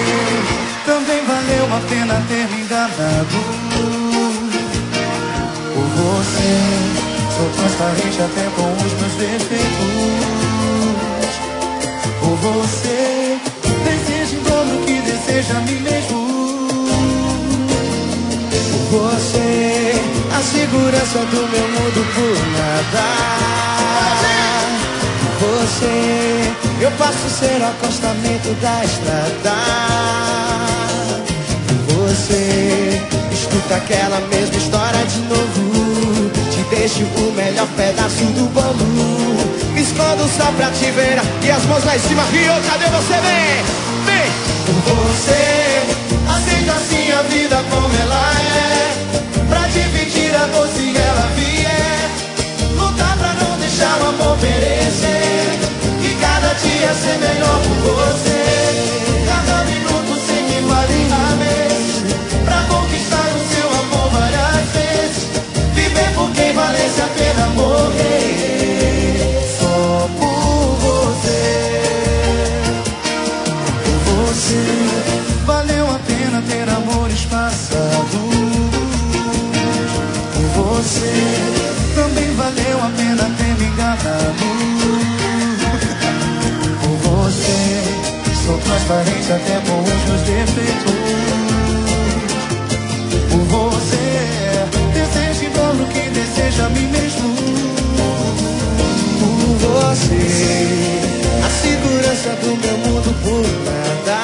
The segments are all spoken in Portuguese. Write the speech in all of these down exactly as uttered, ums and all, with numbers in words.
também valeu a pena ter me enganado. Por você, sou transparente até com os meus defeitos. Por você, desejo em dobro que deseja a mim mesmo. Por você, a segurança do meu mundo por nada. Por você, eu passo a ser o acostamento da estrada. Por você, escuta aquela mesma história de novo. Te deixo o melhor pedaço do bolo. Me escondo só pra te ver e as mãos lá em cima. Rio, cadê você? Vem, vem. Por você, aceita assim a vida como ela é. Pra dividir a dor se ela vier. Lutar pra não deixar o amor perecer. E cada dia ser melhor por você. Cada minuto sem que vale a vez. Pra conquistar o seu amor várias vezes. Viver por quem valesse a pena morrer. Só por você. Por você, valeu a pena ter amores passados. Por você, também valeu a pena ter me enganado. Por você, sou transparente até com os meus defeitos. Por você, desejo em dobro quem deseja a mim mesmo. Por você, a segurança do meu mundo por nada.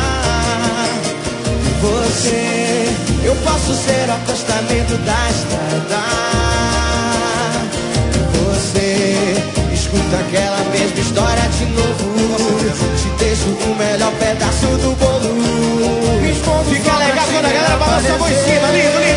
Por você, eu posso ser o acostamento da estrada. Você, escuta aquela mesma história de novo. Te deixo o melhor pedaço do bolo. Fica legal quando a galera balança a mão em cima, lindo, lindo.